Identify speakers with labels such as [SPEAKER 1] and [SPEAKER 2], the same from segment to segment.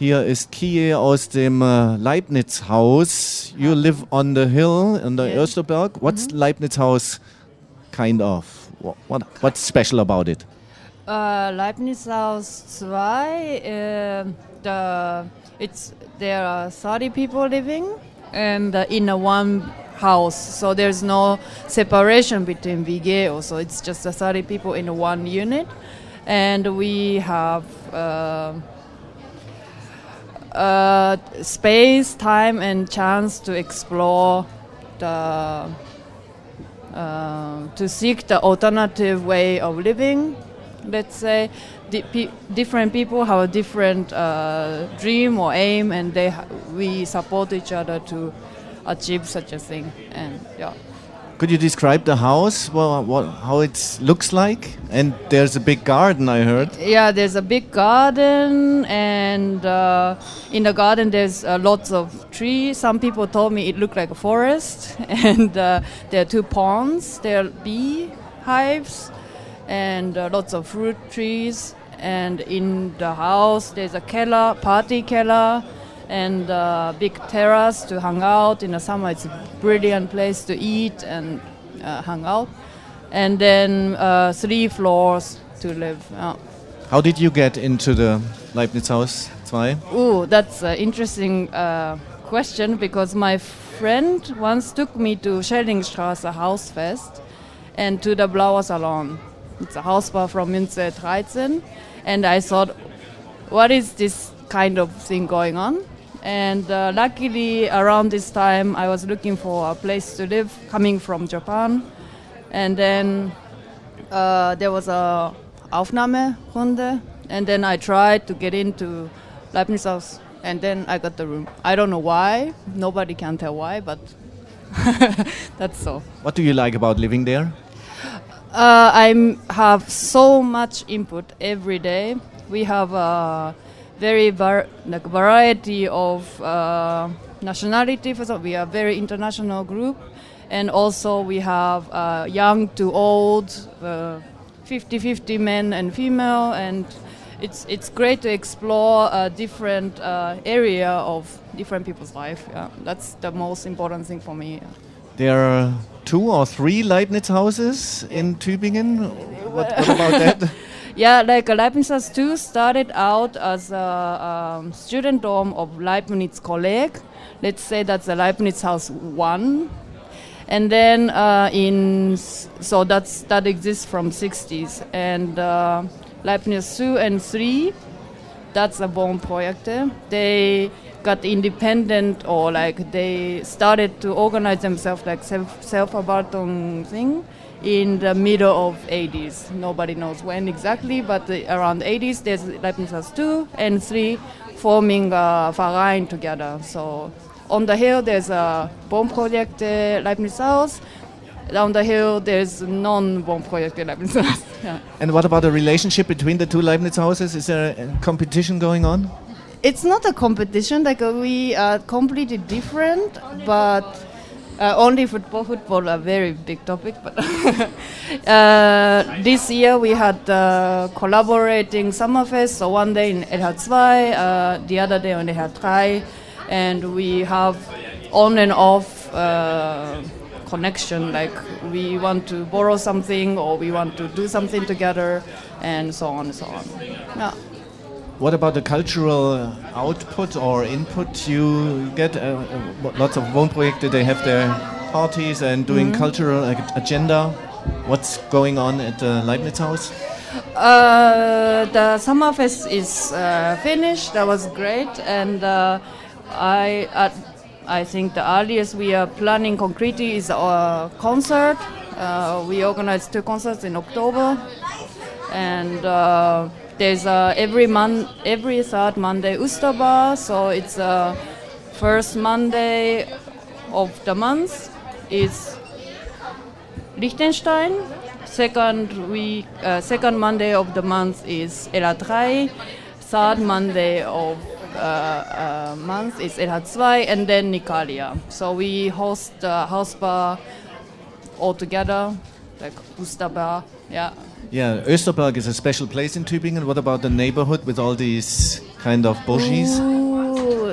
[SPEAKER 1] Hier ist Kie aus dem Leibniz-Haus. You live on the hill in the Österberg. What's Leibniz-Haus kind of? What's special about it?
[SPEAKER 2] Leibniz-Haus 2, there are 30 people living and in a one house. So there's no separation between WG, so it's just 30 people in one unit. And we have space, time, and chance to explore to seek the alternative way of living. Let's say different people have a different dream or aim, and we support each other to achieve such a thing. And yeah.
[SPEAKER 1] Could you describe the house? How it looks like? And there's a big garden, I heard.
[SPEAKER 2] Yeah, there's a big garden, and in the garden there's lots of trees. Some people told me it looked like a forest, and there are 2 ponds. There are bee hives, and lots of fruit trees. And in the house there's a party keller, and a big terrace to hang out. In the summer it's a brilliant place to eat and hang out. And then 3 floors to live.
[SPEAKER 1] How did you get into the Leibniz-Haus 2?
[SPEAKER 2] Oh, that's an interesting question, because my friend once took me to Schellingstraße Hausfest and to the Blauer Salon. It's a house bar from Münze 13. And I thought, what is this kind of thing going on? And luckily around this time I was looking for a place to live, coming from Japan. And then there was a Aufnahmerunde, and then I tried to get into Leibniz-Haus, and then I got the room. I don't know why, nobody can tell why, but that's so.
[SPEAKER 1] What do you like about living there?
[SPEAKER 2] I have so much input every day. We have a very variety of nationality. First of all, we are a very international group, and also we have young to old, 50-50 men and female, and it's great to explore a different area of different people's life. Yeah. That's the most important thing for me.
[SPEAKER 1] There are 2 or 3 Leibniz houses in Tübingen. What about that?
[SPEAKER 2] Yeah, like Leibniz-Haus 2 started out as a student dorm of Leibniz Kolleg. Let's say that's the Leibniz-Haus 1. And then that exists from 60s. And Leibniz 2 and 3, that's a Wohnprojekte. They got independent, or like they started to organize themselves like self-Verwaltung thing in the middle of 80s. Nobody knows when exactly, but around 80s there's Leibniz 2 and 3 forming a Verein together. So on the hill there's a Wohnprojekte Leibniz-Haus. Down the hill there's non-Wohnprojekte Leibniz-Haus. Yeah.
[SPEAKER 1] And what about the relationship between the 2 Leibniz houses? Is there a competition going on?
[SPEAKER 2] It's not a competition, like we are completely different, but only football a very big topic. But this year we had collaborating Sommerfest, so one day in LH2, the other day on LH3, and we have on and off connection, like we want to borrow something or we want to do something together, and so on and so on. Yeah.
[SPEAKER 1] What about the cultural output or input you get? Lots of Wohnprojekte, they have their parties and doing cultural agenda. What's going on at the Leibniz-Haus?
[SPEAKER 2] The Sommerfest is finished. That was great, and I think the earliest we are planning concretely is a concert. We organized 2 concerts in October, and there's every 3rd Monday Osterbar, so it's first Monday of the month is Liechtenstein. Second Monday of the month is LH3. Third Monday of month is LH2, and then Nicalia. So we host the house bar all together, like Osterbar. Yeah.
[SPEAKER 1] Yeah, Österberg is a special place in Tübingen. What about the neighborhood with all these kind of bushes?
[SPEAKER 2] Ooh,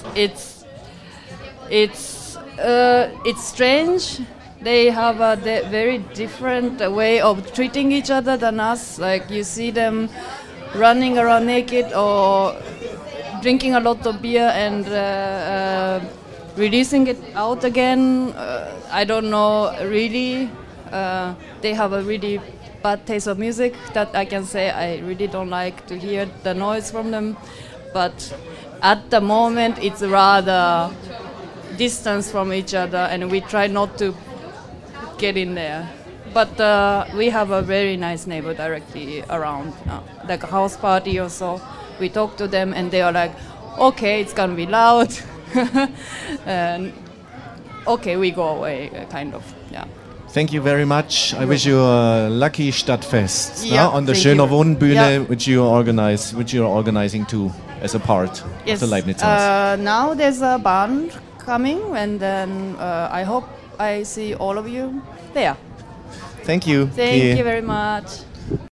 [SPEAKER 2] it's strange. They have a very different way of treating each other than us. Like you see them running around naked or drinking a lot of beer and releasing it out again. I don't know really. They have a really bad taste of music that I can say. I really don't like to hear the noise from them. But at the moment, it's rather distance from each other, and we try not to get in there. But we have a very nice neighbor directly around, like a house party or so. We talk to them, and they are like, "Okay, it's gonna be loud," and okay, we go away, kind of, yeah.
[SPEAKER 1] Thank you very much. I wish you a lucky Stadtfest on the
[SPEAKER 2] thank
[SPEAKER 1] Schöner
[SPEAKER 2] you.
[SPEAKER 1] Wohnbühne, which you are organizing too as a part of the Leibniz House.
[SPEAKER 2] Now there's a band coming, and then I hope I see all of you there.
[SPEAKER 1] Thank you.
[SPEAKER 2] Thank you very much.